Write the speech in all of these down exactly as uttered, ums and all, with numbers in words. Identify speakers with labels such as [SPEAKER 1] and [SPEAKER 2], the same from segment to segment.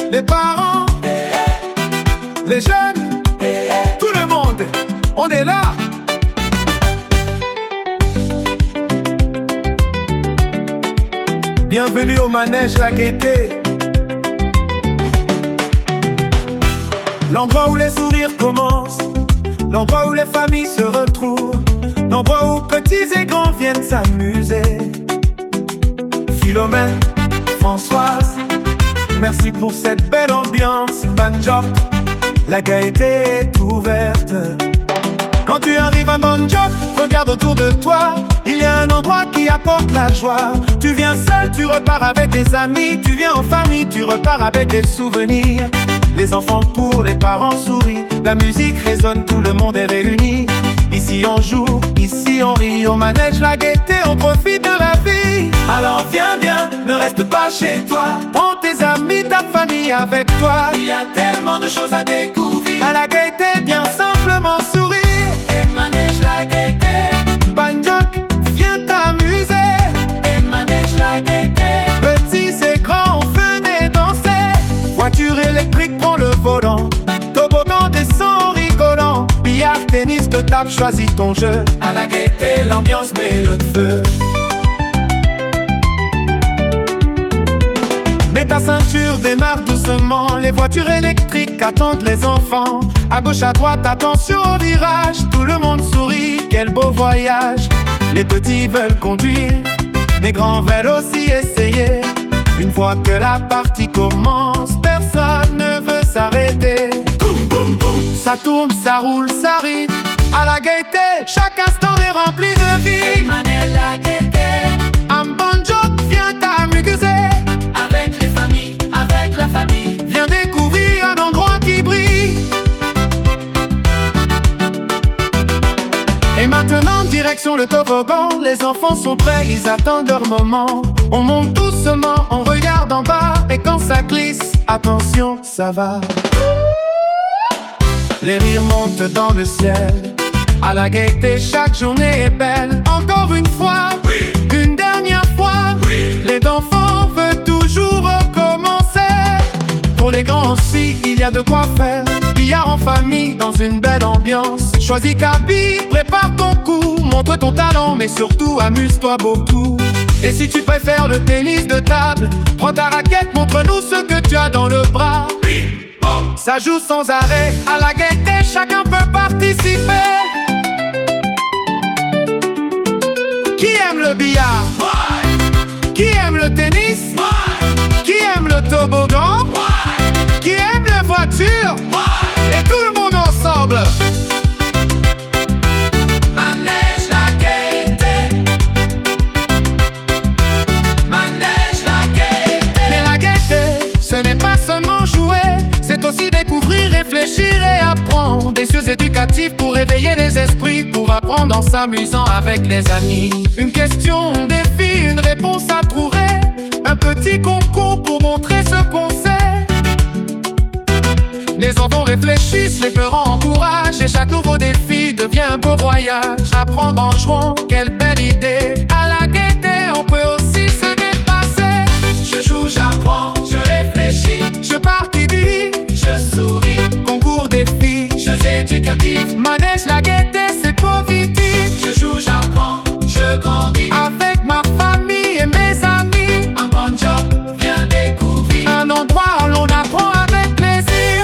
[SPEAKER 1] les parents, les jeunes, tout le monde, on est là. Bienvenue au manège La Gaîté, l'endroit où les sourires commencent, l'endroit où les familles se retrouvent, l'endroit où petits et grands viennent s'amuser. Philomène, Françoise, merci pour cette belle ambiance. Banjok, la gaieté est ouverte. Quand tu arrives à Banjok, regarde autour de toi, il y a un endroit qui apporte la joie. Tu viens seul, tu repars avec des amis. Tu viens en famille, tu repars avec des souvenirs. Les enfants pour les parents sourient, la musique résonne, tout le monde est réuni. Ici on joue, ici on rit, au manège La Gaîté, on profite de la vie. Alors viens, viens, ne reste pas chez toi. Prends tes amis, ta famille avec toi. Il y a tellement de choses à découvrir. À La Gaîté, bien simplement sourire. Et manège La Gaîté, Banjok, viens t'amuser. Et manège La Gaîté, petits et grands, venez danser. Voiture électrique, prends le volant. Toboggan descend en rigolant. Billard, tennis, de table, choisis ton jeu. À La Gaîté, l'ambiance met le feu. Mets ta ceinture, démarre doucement. Les voitures électriques attendent les enfants. À gauche, à droite, attention au virage. Tout le monde sourit, quel beau voyage. Les petits veulent conduire, les grands veulent aussi essayer. Une fois que la partie commence, personne ne veut s'arrêter. Boum, boum, boum. Ça tourne, ça roule, ça rit. À La Gaîté, chaque instant est rempli de vie.
[SPEAKER 2] Manège La Gaîté,
[SPEAKER 1] À Banjok, viens t'amuser.
[SPEAKER 2] avec les familles, avec la famille.
[SPEAKER 1] Viens découvrir un endroit qui brille. Et maintenant, direction le toboggan. Les enfants sont prêts, ils attendent leur moment. On monte doucement, on regarde en bas. Et quand ça glisse, attention, ça va. Les rires montent dans le ciel. À La Gaîté, chaque journée est belle. Encore une fois,
[SPEAKER 2] Oui,
[SPEAKER 1] une dernière fois,
[SPEAKER 2] oui.
[SPEAKER 1] les enfants veulent toujours recommencer. Pour les grands aussi, il y a de quoi faire. Billard en famille, dans une belle ambiance. Choisis Kaby, prépare ton coup. Montre ton talent, mais surtout amuse-toi beaucoup. Et si tu préfères le tennis de table, prends ta raquette, montre-nous ce que tu as dans le bras. Ça joue sans arrêt, à La Gaîté, chacun peut participer. Qui aime le billard?
[SPEAKER 2] Ouais,
[SPEAKER 1] Qui aime le tennis?
[SPEAKER 2] ouais,
[SPEAKER 1] Qui aime le toboggan?
[SPEAKER 2] ouais,
[SPEAKER 1] Qui aime les voitures?
[SPEAKER 2] ouais.
[SPEAKER 1] Et tout le monde ensemble.
[SPEAKER 2] Manège La Gaîté, manège La Gaîté.
[SPEAKER 1] Mais La Gaîté, ce n'est pas seulement jouer, c'est aussi découvrir, réfléchir et apprendre. Des cieux éducatifs pour éveiller les esprits, pour apprendre en s'amusant avec les amis. Une question, un défi, une réponse à trouver. Un petit concours pour montrer ce qu'on sait. Les enfants réfléchissent, les parents encouragent. Et chaque nouveau défi devient un beau voyage. Apprendre en jouant, quelle belle idée. À La Gaîté, on peut aussi se dépasser.
[SPEAKER 2] Je joue, j'apprends, je réfléchis,
[SPEAKER 1] Je participe,
[SPEAKER 2] je souris,
[SPEAKER 1] concours défi.
[SPEAKER 2] jeux éducatifs.
[SPEAKER 1] Manège La Gaîté, c'est positif.
[SPEAKER 2] Je joue, j'apprends, je grandis.
[SPEAKER 1] Avec ma famille et mes amis,
[SPEAKER 2] Un bon job, viens découvrir.
[SPEAKER 1] un endroit où l'on apprend avec plaisir.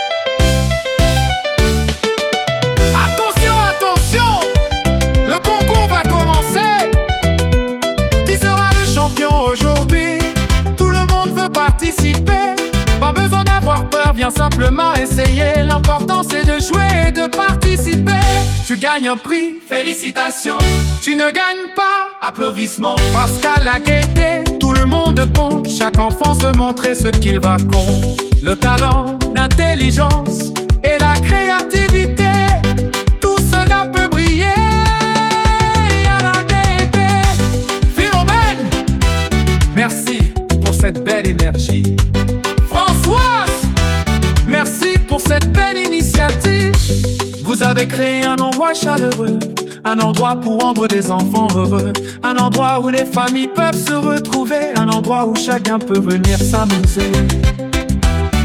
[SPEAKER 1] Attention, attention, le concours va commencer. Qui sera le champion aujourd'hui? Tout le monde veut participer. Pas besoin d'avoir peur, viens simplement essayer. L'important c'est de jouer et de participer. Tu gagnes un prix,
[SPEAKER 2] Félicitations,
[SPEAKER 1] tu ne gagnes pas.
[SPEAKER 2] applaudissements.
[SPEAKER 1] Parce qu'à La Gaîté, tout le monde compte. Chaque enfant se montrer ce qu'il raconte. Le talent, l'intelligence et la créativité, tout cela peut briller à La Gaîté. Philomène, merci pour cette belle énergie. Françoise, merci pour cette belle initiative. Vous avez créé un endroit chaleureux, un endroit pour rendre des enfants heureux, un endroit où les familles peuvent se retrouver, un endroit où chacun peut venir s'amuser.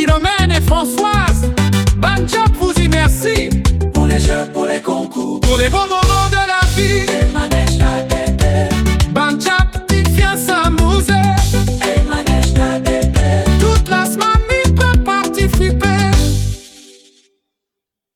[SPEAKER 1] Philomène et Françoise. Banjob vous y merci.
[SPEAKER 2] Pour les jeux, pour les concours,
[SPEAKER 1] Pour les beaux moments